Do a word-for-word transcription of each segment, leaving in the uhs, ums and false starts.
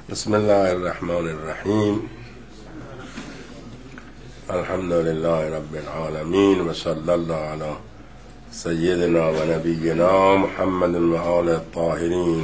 بسم الله الرحمن الرحیم. الحمد لله رب العالمین و صلی الله علی سیدنا و نبینا محمد و آل الطاهرین.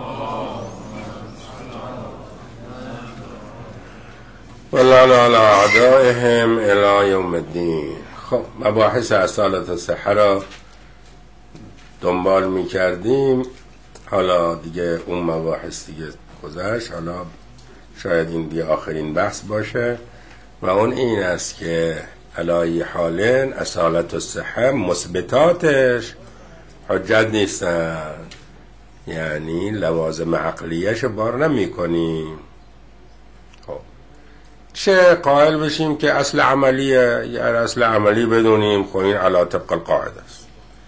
ولعن علی اعدائهم الی یوم الدین. خب مباحث اصالت الصحه را دنبال می کردیم. حالا دیگه اون مباحث دیگه گذشت، حالا شاید این دیگه آخرین بحث باشه و اون این است که علای حالن اصالت الصحه مثبتاتش حجت نیستن، یعنی لوازم عقلیش بار نمی کنیم. خب چه قائل بشیم که اصل عملیه، یا اصل عملی بدونیم خب این علا طبق القاعده است،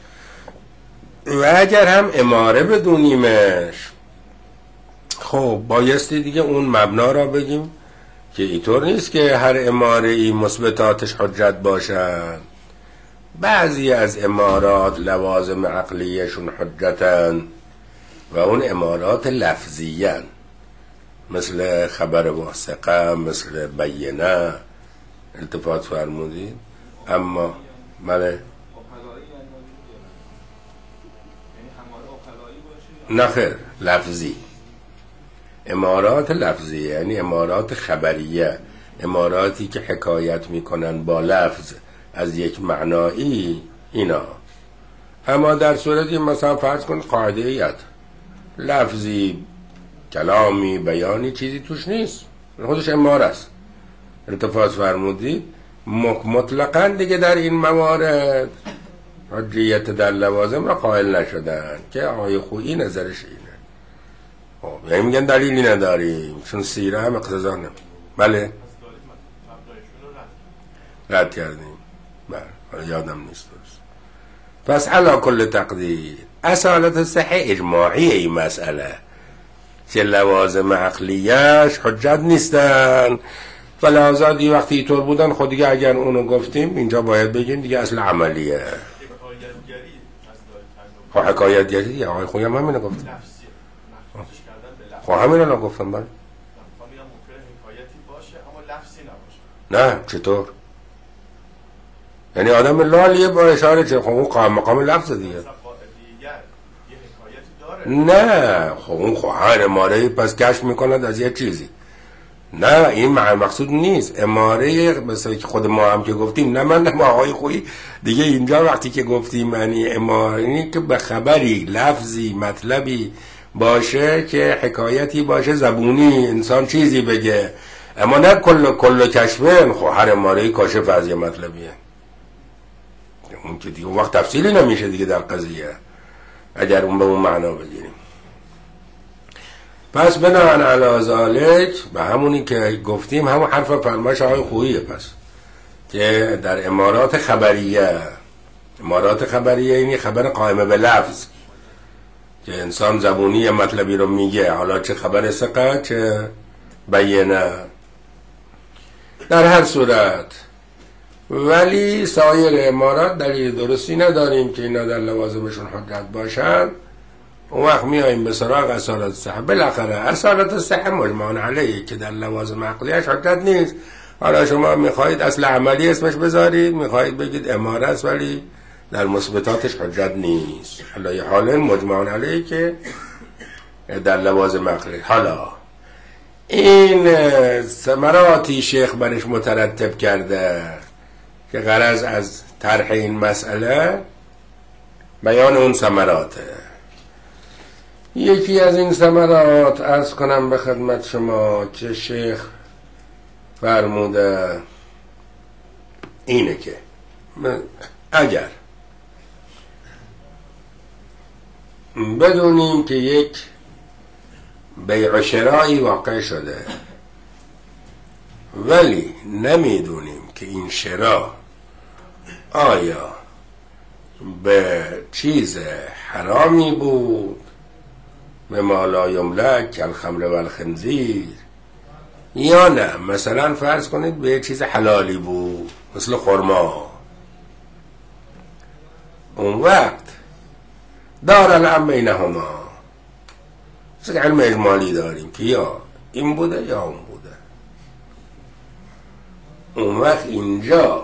و اگر هم اماره بدونیمش خب بایستی دیگه اون مبنا را بگیم که اینطور نیست که هر اماره ای مثبتاتش حجت باشن. بعضی از امارات لوازم عقلیشون حجتن و اون امارات لفظیان، مثل خبر واثقه، مثل بینه. التفات فرمودید. اما بله نخیر، لفظی، امارات لفظی یعنی امارات خبریه، اماراتی که حکایت میکنن با لفظ از یک معنایی اینا. اما در صورتی مثلا فرض کن قاعده ایت لفظی، کلامی، بیانی، چیزی توش نیست، خودش اماره است. التفات فرمودید. مطلقاً دیگه در این موارد حجیت در لوازم را قائل نشدن که آقای خویی نظرش اینه. خب یعنی میگن دلیلی نداریم چون سیره هم اقتضا نمی. بله رد کردیم. بله یادم نیست درست. پس علا کل تقدیر اصالت صحه اجماعی این مسئله که لوازم عقلیش حجت نیستن و لحظاتی وقتی اینطور بودن خود دیگه اگر اونو گفتیم اینجا باید بگیم دیگه اصل عملیه. خب حکایتگری دیگه آقای خویی هم همینو گفتم. خب همینو رو گفتم. بله نه چطور؟ یعنی آدم لالیه با اشاره چه؟ خب اون قام مقام لفظ دیگه. نه خب اون خب هر اماره پس کشف میکند از یه چیزی. نه این مقصود نیست. اماره مثلا که خود ما هم که گفتیم، نه من نه آقای خویی دیگه اینجا وقتی که گفتیم یعنی اماره اینی که به خبری، لفظی، مطلبی باشه که حکایتی باشه، زبونی انسان چیزی بگه، اما نه کل کل کشفه. خب هر اماره کاشف از یه مطلبیه، اون که دیگه وقت تفصیلی نمیشه دیگه در قضیه اگر اون به اون معنا بگیریم. پس بناهن علی ذالک به همونی که گفتیم همون حرف فرمایش آقای خوییه، پس که در امارات خبریه، امارات خبریه اینی خبر قائمه به لفظ که انسان زبونی مطلبی رو میگه، حالا چه خبر ثقه چه بینه، در هر صورت. ولی سایر امارات دلیل درستی نداریم که اینا در لوازمشون حجت باشن. اون وقت میاییم به سراغ اصالت صحه. بالاخره اصالت صحه مجمع علیه که در لوازم عقلیش حجت نیست. حالا شما میخواهید اصل عملی اسمش بذارید، میخواهید بگید اماره است ولی در مثبتاتش حجت نیست. حالا یه حال مجمع علیه که در لوازم عقلیه. حالا این ثمراتی شیخ برش مترتب کرده که غرض از طرح این مسئله بیان اون ثمراته. یکی از این ثمرات عرض کنم به خدمت شما که شیخ فرموده اینه که اگر بدونیم که یک بیع و شرایی واقع شده ولی نمیدونیم که این شرا آیا به چیز حرامی بود، به ما لا یملک کالخمر و الخنزیر، یا نه مثلا فرض کنید به چیز حلالی بود مثل خرما، اون وقت دار الامر بینهما. مثل علم اجمالی داریم که یا این بوده یا اون بوده. اون وقت اینجا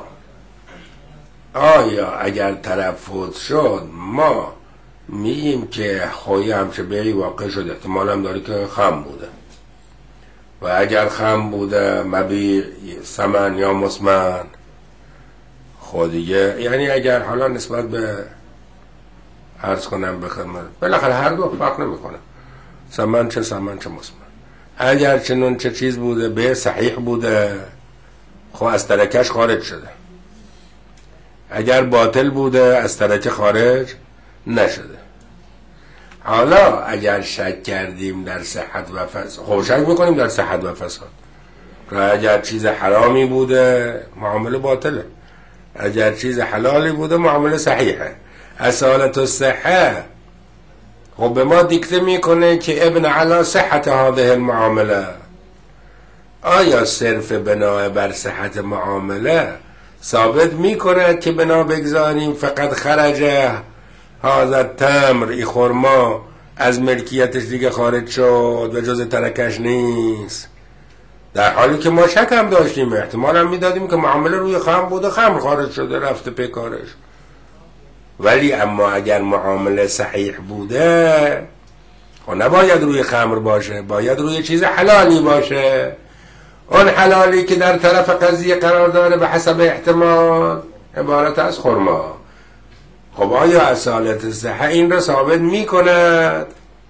آیا اگر طرف فوت شد ما میگیم که خوی همچه بیایی واقع شد، احتمال هم داره که خم بوده و اگر خم بوده مبی سمن یا مسمن خود دیگه، یعنی اگر حالا نسبت به عرض کنم به خدمت بالاخره هر دو فرق نمیکنه، سمن چه سمن چه مسمن، اگر چنون چه چیز بوده به صحیح بوده خب از ترکش خارج شده، اگر باطل بوده از ترکه خارج نشده. حالا اگر شک کردیم در صحت و فساد، خب شک میکنیم در صحت و فساد، که اگر چیز حرامی بوده معامله باطله، اگر چیز حلالی بوده معامله صحیحه. اصالت الصحه خب به ما دیکته میکنه که ابن علی صحت هذه المعامله. آیا صرف بنا بر صحت معامله ثابت میکند که بنا بگذاریم فقط خرج هذا التمر، ای خرما از ملکیتش دیگه خارج شد و جز ترکش نیست، در حالی که ما شک هم داشتیم، احتمال هم میدادیم که معامله روی خمر بوده، خمر خارج شده رفته پیکارش. ولی اما اگر معامله صحیح بوده خب نباید روی خمر باشه، باید روی چیز حلالی باشه. اون حلالی که در طرف قضیه قرار داره به حسب احتمال عبارت از خرما. خب آیا اصالت صحه این را ثابت می کند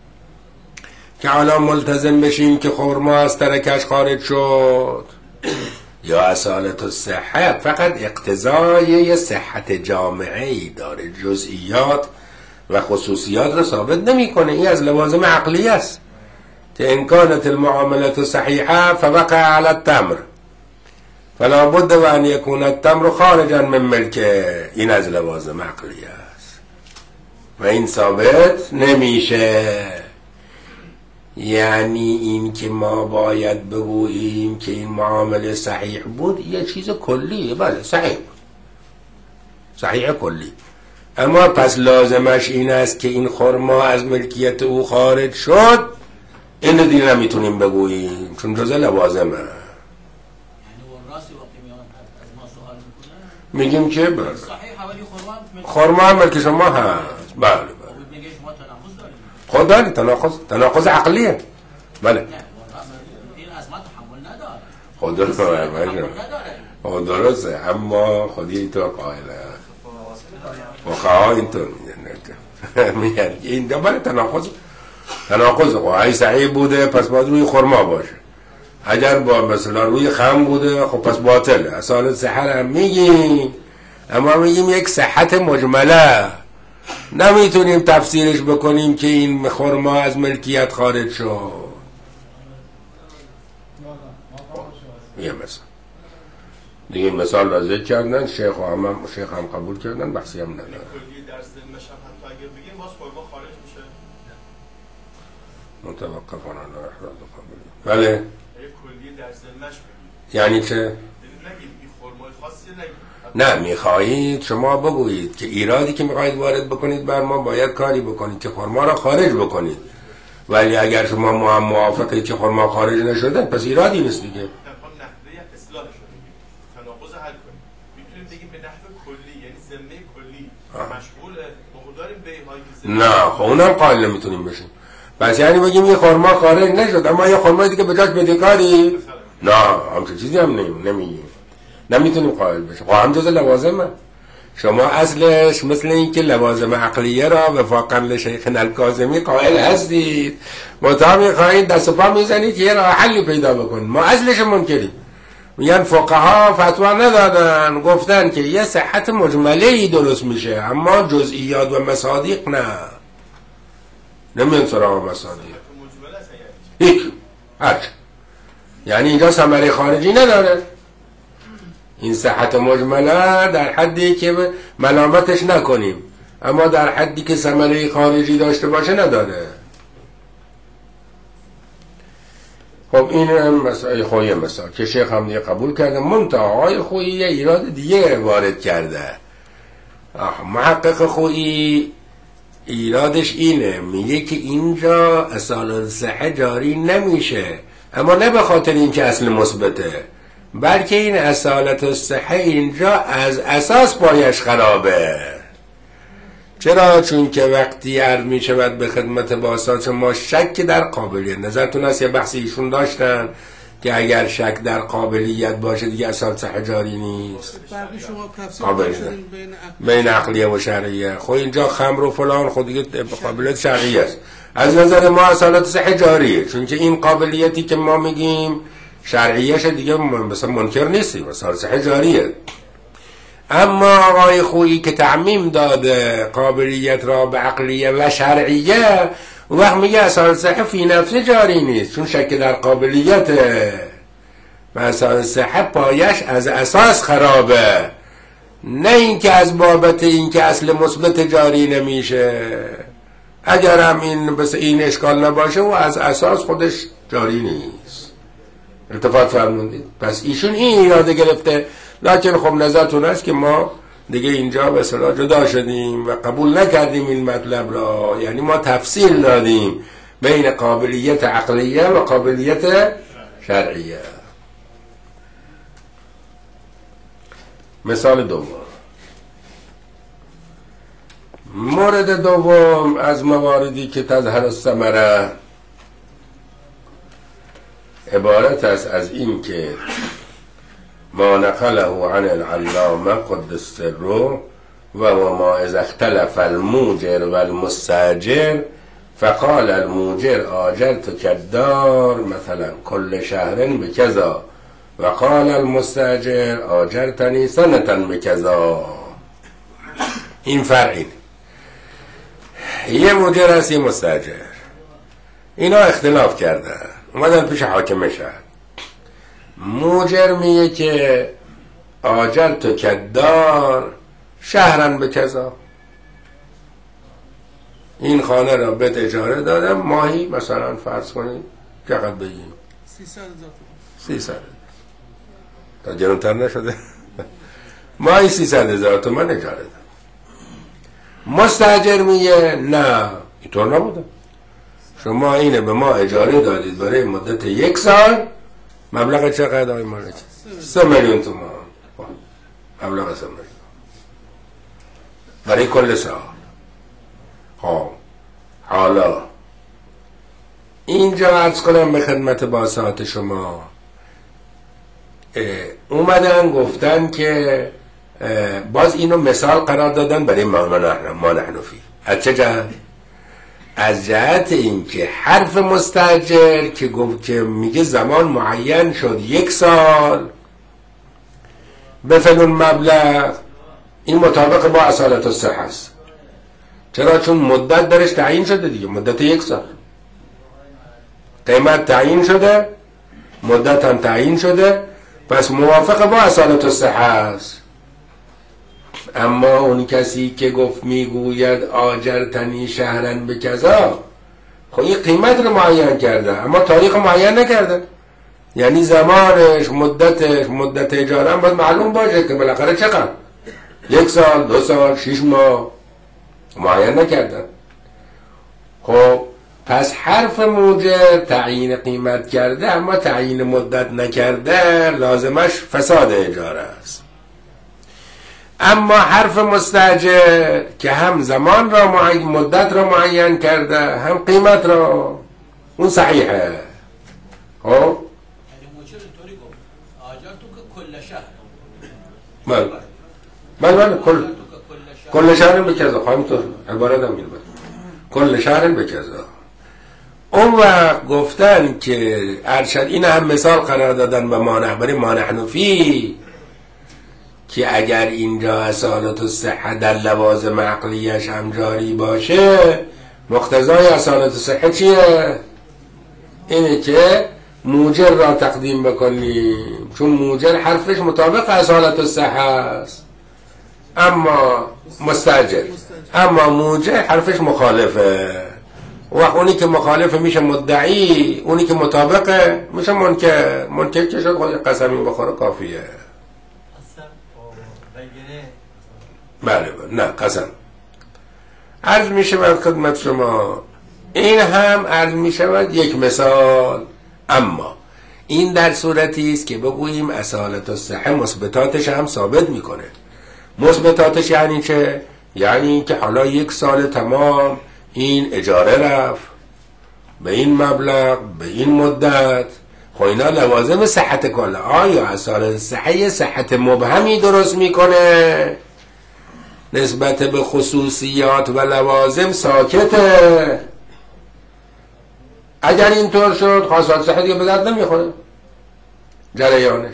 که حالا ملتزم بشیم که خرما از ترکش خارج شد، یا اصالت صحه فقط اقتضای صحت جامعه‌ای داره، جزئیات و خصوصیات را ثابت نمی کنه؟ این از لوازم عقلی است که ان كانت المعامله صحیحه فوقع على التمر فلا بد و ان يكون التمر خارجا من ملکه. این از لوازم عقلی است و این ثابت نمیشه. یعنی این که ما باید بگوییم که این معامله صحیح بود یه چیز کلیه، بله صحیح بود، صحیح کلی، اما پس لازمش این است که این خرما از ملکیت او خارج شد، این دیگه نمیتونیم بگوییم چون جزء لوازمه. میگیم که بله خرما هم ملک شما هست، بله بله خود داری تناقض، تناقض عقلیه، بله خود درسته خود درسته، اما خودی اینطور قائله فقها اینطور میگن این دوباره تناقض، تناقض قوی صحیح بوده پس باید روی خرما باشه، اگر با مثلا روی خم بوده خب پس باطله. اصالت صحت هم میگیم، اما میگیم یک صحت مجمله، نمیتونیم تفسیرش بکنیم که این خرما از ملکیت خارج شد. یه مثال دیگه مثال را ذکر کردن، شیخ و هم شیخ هم قبول کردن، بحثی هم نداره. کلی در ذمش هم حتی اگر بگیم باز خرما خارج میشه، متوقفان علی احراز قبول. بله کلی در ذمش بگیم یعنی چه؟ نگید این خرمای خاصی نگید. نه میخواهید شما بگویید که ایرادی که میخواهید وارد بکنید بر ما باید کاری بکنید که خرما را خارج بکنید، ولی اگر شما موافقید که خرما خارج نشده پس ایرادی نیست دیگه. نحوه اصلاحش رو بگیم، تناقض حل کنیم، میتونیم بگیم به نحو کلی، یعنی ذمه کلی مشغول مقدار بی‌های نه خب اونم قائل نمیتونیم بشیم، پس یعنی بگیم یه خرما خارج نشد اما یه خرما دیگه بجاش بدهکاری، نه همچه چیزی هم نمیگیم، نمیتونیم قائل بشیم. خب هم جز لوازمه، شما اصلش مثل این که لوازم عقلیه را وفاقا لشیخنا الکاظمی قائل هستید، متا میخواهید دست و پا میزنید که یه راه حلی پیدا بکنید. ما اصلش منکریم، میگن فقها فتوا ندادن، گفتن که یه صحت مجمله درست میشه اما جزئیات و مصادیق نه، نمیان سراغ مصادیق هیچ هرچ، یعنی اینجا ثمره خارجی نداره. این صحت مجمله در حدی که ملامتش نکنیم اما در حدی که ثمره خارجی داشته باشه نداره. خب این مسئله خویی مثال که شیخ هم دیگه قبول کرده، منتها آقای خویی یه ایراد دیگه وارد کرده. محقق خویی ایرادش اینه، میگه که اینجا اصالت صحه جاری نمیشه اما نه به خاطر اینکه اصل مثبته، بلکه این اصالت الصحه اینجا از اساس پایش خرابه. چرا؟ چون که وقتی عرض می شود به خدمت باسات ما شک در قابلیت، نظرتون هست یه بحثی ایشون داشتن که اگر شک در قابلیت باشه دیگه اصالت صحه جاری نیست. قابلیت بین عقلیه و شرعیه. خب اینجا خمر و فلان خود دیگه قابلیت شرعیه است، از نظر ما اصالت صحه جاریه، چون که این قابلیتی که ما میگیم شرعیه شه دیگه مثلا منکر نیستیم، اصالت صحه جاریه. اما آقای خویی که تعمیم داده قابلیت را به عقلیه و شرعیه، وقت میگه اصالت صحه فی نفسه جاری نیست، چون شک در قابلیته و اصالت صحه پایش از اساس خرابه، نه اینکه از بابت اینکه اصل مثبت جاری نمیشه. اگر هم این بس این اشکال نباشه و از اساس خودش جاری نیست. التفات فرمودید؟ پس ایشون این ایراده گرفته، لکن خب نظرتون است که ما دیگه اینجا به اصطلاح جدا شدیم و قبول نکردیم این مطلب را، یعنی ما تفصیل دادیم بین قابلیت عقلیه و قابلیت شرعیه. مثال دوم، مورد دوم از مواردی که تظهر الثمره عبارت است از این که ما نقله عن العلامه قدس سره و ما اذا اختلف الموجر و المستاجر فقال الموجر آجرت کدار مثلا کل شهر بکذا و قال المستاجر آجرتنی سنتا بکذا. این فرق اینه، یه موجر هست یه مستاجر، اینا اختلاف کردن اومدن پیش حاکم شهر. موجر میگه که آجرت کدار شهرن به کذا، این خانه را بهت اجاره دادم ماهی مثلا فرض کنید چقدر بگیم سیصد تا گرونتر نشده ماهی سیصد هزار تومن اجاره دادم. مستاجر میگه نه اینطور نبوده، شما اینه به ما اجاره دادید برای مدت یک سال، مبلغ چقدر آقای مالک؟ سه میلیون تومان. مبلغ سه میلیون برای کل سال. خب حالا اینجا عرض کنم به خدمت باسات شما، اومدن گفتن که باز اینو مثال قرار دادن برای ما نحنفی. از چه جهت؟ از جهت این که حرف مستاجر که گفت که میگه زمان معین شد یک سال به فلان مبلغ، این مطابق با اصالت الصحه است. چرا؟ چون مدت درش تعیین شده دیگه، مدت یک سال، قیمت تعیین شده، مدت هم تعیین شده، پس موافق با اصالت الصحه است. اما اون کسی که گفت میگوید آجرتنی شهرن به کذا، خب این قیمت رو معین کرده اما تاریخ معین نکرده، یعنی زمانش مدتش مدت اجاره هم باید معلوم باشه که بالاخره چقدر، یک سال دو سال شش ماه معین نکردن. خب پس حرف موجر تعیین قیمت کرده اما تعیین مدت نکرده، لازمش فساد اجاره است. اما حرف مستاجر که هم زمان را معین مدت را معین کرده هم قیمت را، اون صحیحه. خب یعنی موجر اینطوری گفت آجرتو که کل شهر بله بله بله کل کل شهر به کذا، خواهیم تو عبارت هم میلبد کل شهر به کذا. اون وقت گفتن که ارشد این هم مثال قرار دادن به مانع برای مانع حنفی که اگر اینجا اصالت الصحه در لوازم عقلیش هم جاری باشه، مقتضای اصالت الصحه چیه؟ اینه که موجر را تقدیم بکنیم، چون موجر حرفش مطابق اصالت الصحه است، اما مستاجر اما موجر حرفش مخالفه. و اونی که مخالفه میشه مدعی، اونی که مطابقه میشه منکر. منکر که شد خود قسمی بخوره کافیه. بله بله نه قسم. عرض می شود خدمت شما، این هم عرض می شود یک مثال اما این در صورتی است که بگوییم اصالت الصحه مثبتاتش هم ثابت میکنه. مثبتاتش یعنی چه؟ یعنی که حالا یک سال تمام این اجاره رفت به این مبلغ به این مدت، خب اینا لوازم صحت کله. آیا اصالت صحه صحت مبهمی درست میکنه؟ نسبت به خصوصیات و لوازم ساکته. اگر اینطور شد خاصات صحت دیگه به درد نمیخوره جریانش.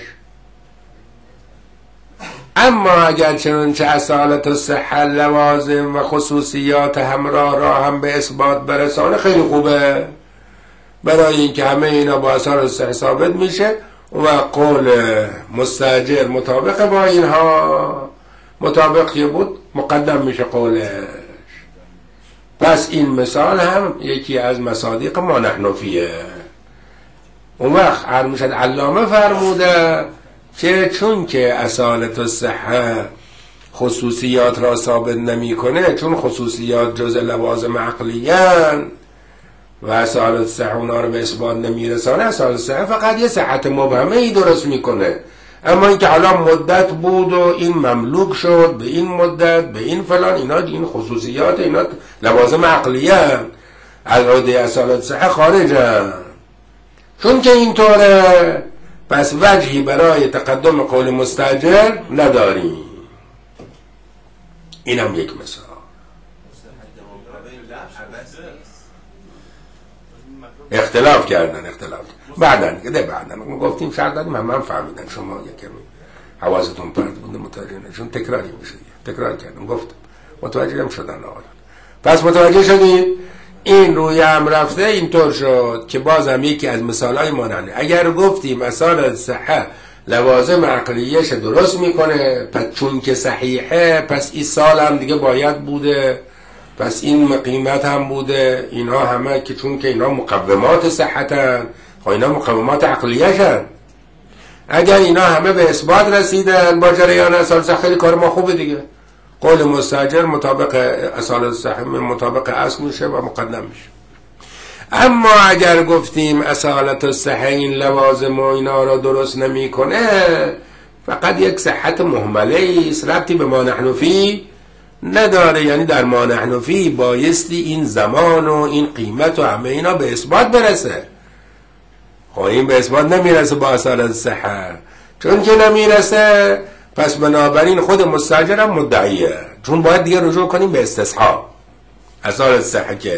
اما اگر چنانچه اصالت الصحه لوازم و خصوصیات همراه را هم به اثبات برسانه خیلی خوبه، برای اینکه همه اینا با اصالت الصحه ثابت میشه و قول مستاجر مطابق با اینها مطابقی بود مقدم میشه قولش. پس این مثال هم یکی از مصادیق ما نحنفیه. اون وقت ارمشد علامه فرموده که چون که اصالت الصحه خصوصیات را ثابت نمی کنه، چون خصوصیات جز لوازم عقلیان و اصالت الصحه اونا رو به اثبات نمی رسانه، اصالت الصحه فقط یه صحت مبهمه ای درست میکنه. اما اینکه حالا مدت بود و این مملوک شد به این مدت به این فلان، اینا این خصوصیات اینا لوازم عقلیان از عهده اصالت الصحه خارجن. چون که اینطوره پس وجهی برای تقدم قول مستاجر نداریم. اینم یک مثال. اختلاف کردن اختلاف بعدن که ده بعدن ما گفتیم شرط دادیم هم من فهمیدن، شما یکمی حواستون پرت بوده متوجه نه، چون تکراری میشه تکرار کردم گفتم متوجه هم شدن آقایان. پس متوجه شدید این روی هم رفته اینطور شد که بازم یکی از مثالای ماننده. اگر گفتیم اصالت الصحه لوازم عقلیش درست میکنه، پس چون که صحیحه پس این سال هم دیگه باید بوده، پس این قیمت هم بوده، اینها همه که چون که اینها مقومات صحتن، خب اینا مقومات عقلیشن. اگر اینا همه به اثبات رسیدن با جریان اصالت الصحه خیلی کار ما خوبه دیگه. قول مستاجر مطابق اصالت الصحه مطابق اصل میشه و مقدم میشه. اما اگر گفتیم اصالت الصحه این لوازم و اینا را درست نمیکنه، فقط یک صحت مهمله است، ربطی به ما نحنفی نداره. یعنی در ما نحنفی بایستی این زمان و این قیمت و همه اینا به اثبات برسه. خب این به اثبات نمیرسه با اصالت الصحه. چون که نمیرسه پس بنابراین خود مستاجر هم مدعیه، چون باید دیگه رجوع کنیم به استصحاب. اصالت الصحه که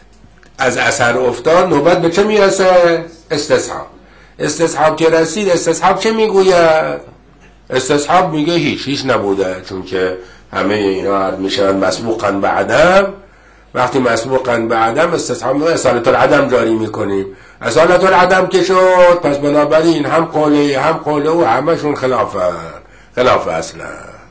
از اثر افتاد نوبت به چه میرسه؟ استصحاب. استصحاب که رسید استصحاب چه میگوید؟ استصحاب میگه هیچ هیچ نبوده، چون که همه اینا عرض میشن مسبوقاً به عدم. وقتی مسبوقاً به عدم استصحاب میگه اصالت العدم جاری میکنیم. اصالت العدم که شد پس بنابراین هم قوله هم قوله و همشون خلافه خلاف اصلا.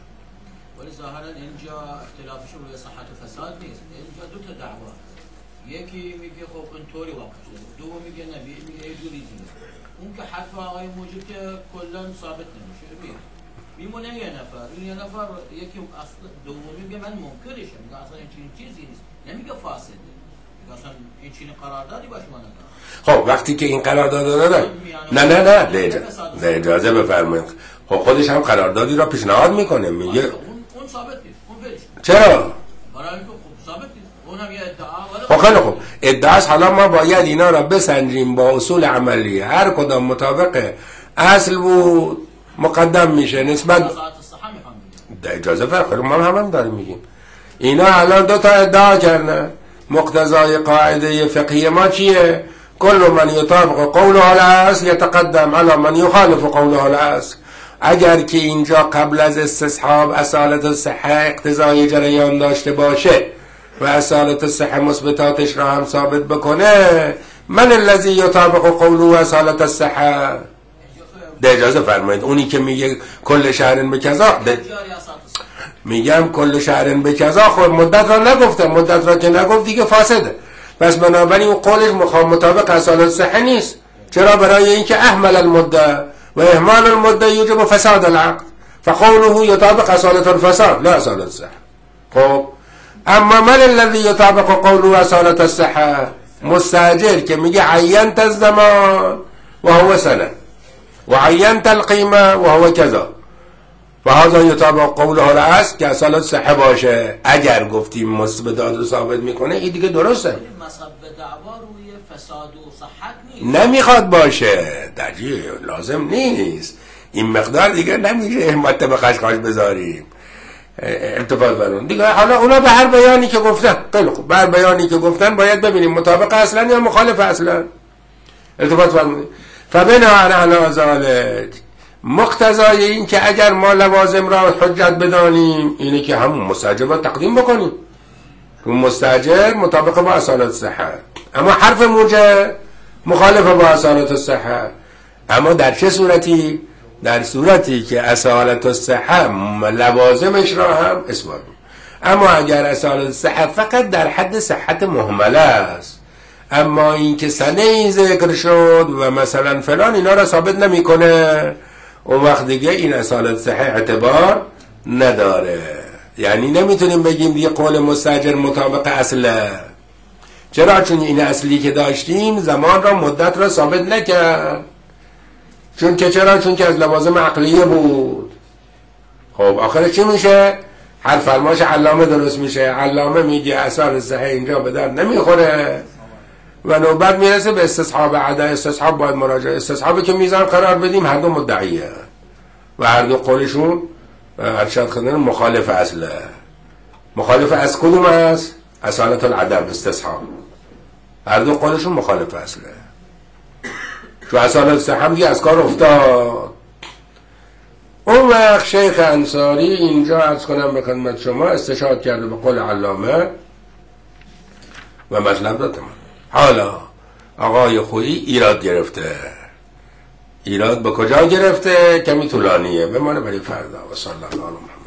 ولی ظاهرا اینجا اختلافشون روی صحت و فساد نیست. اینجا دو تا دعوا، یکی میگه خب اینطوری واقع شده، دوم میگه نبی میگه یه جوری دیگه. اون که حرف آقای موجود که کلا ثابت نمیشه میگه میمونه یه نفر، این یه نفر یکی اصلا دومی میگه من منکرشم، میگه اصلا این چنین چیزی نیست، نمیگه فاسده، میگه اصلا این چنین قراردادی باشه ما نداره. خب وقتی که این قرارداد داره نه نه نه نه اجازه بفرمایید. خب خودش هم قراردادی را پیشنهاد میکنه، میگه اون اون ثابت نیست، اون برش. چرا؟ برای اینکه خب ثابت نیست، اون هم یه ادعا. خب خیلی خوب، ادعاست. حالا ما باید اینا را بسنجیم با اصول عملی، هر کدام مطابق اصل بود مقدم میشه نسبت ده اجازه فرق. ما هم هم داریم میگیم اینا الان دو تا ادعا کردن. مقتضای قاعده فقهی ما چیه؟ کل من یطابق قوله الاصل یتقدم علی من یخالف قوله الاصل. اگر که اینجا قبل از استصحاب اصالت الصحه اقتضای جریان داشته باشه و اصالت الصحه مثبتاتش را هم ثابت بکنه، من الذی یطابق قوله اصالت الصحه. ده اجازه فرمایید. اونی که میگه کل شهرن به کذا، میگم کل شهرن به کذا، خب مدت را نگفته، مدت را که نگفت دیگه فاسده. پس بنابراین اون قولش مطابق اصالت الصحه نیست. چرا؟ برای اینکه اهمل المده و اهمال المده یوجب فساد العقد، فقوله یطابق اصالت الفساد لا اصالت الصحه. خب اما من الذی یطابق قوله اصالت الصحه، مستاجر که میگه عینت الزمان و هو سنه و عینت القیمه و هو کذا و هذا یطابق قوله الاصل که اصالت صحه باشه. اگر گفتیم مثبت داد رو ثابت میکنه این دیگه درسته. مثبت دعوا روی فساد و صحت نیست، نمیخواد باشه درجی لازم نیست. این مقدار دیگه نمیشه همت به قشقاش بذاریم التفات برون دیگه. حالا اونا به هر بیانی که گفتن خیلی خوب، به هر بیانی که گفتن باید ببینیم مطابق اصلا یا مخالف اصلا. التفات برون فبناء علی ذلک مقتضای این که اگر ما لوازم را حجت بدانیم اینه که همون مستاجر را تقدیم بکنیم. اون مستاجر مطابق با اصالت صحت، اما حرف موجب مخالف با اصالت صحت. اما در چه صورتی؟ در صورتی که اصالت صحت لوازمش را هم اثبات. اما اگر اصالت صحت فقط در حد صحت مهمله است، اما این که سنه این ذکر شد و مثلا فلان اینا را ثابت نمیکنه، اون وقت دیگه این اصالت صحت اعتبار نداره. یعنی نمیتونیم بگیم دیگه قول مستاجر مطابق اصله. چرا؟ چون این اصلی که داشتیم زمان را مدت را ثابت نکرد. چون که چرا؟ چون که از لوازم عقلیه بود. خب آخرش چی میشه؟ هر فرماش علامه درست میشه. علامه میگه اصالت صحت اینجا به درد نمیخوره و نوبت میرسه به استصحاب. عدا استصحاب باید مراجعه استصحابی که میزان قرار بدیم هر دو مدعیه و هر دو قولشون ارشاد خدن مخالف اصله. مخالف از کدوم است؟ اصالت العدم استصحاب. هر دو قولشون مخالف اصله. چون اصالت صحت دیگه از کار افتاد. اون وقت شیخ انصاری اینجا عرض کنم به خدمت شما استشهاد کرده به قول علامه و مطلب دادم. حالا آقای خویی ایراد گرفته. ایراد به کجا گرفته؟ کمی طولانیه، بمانه برای فردا. و صلی الله علیه و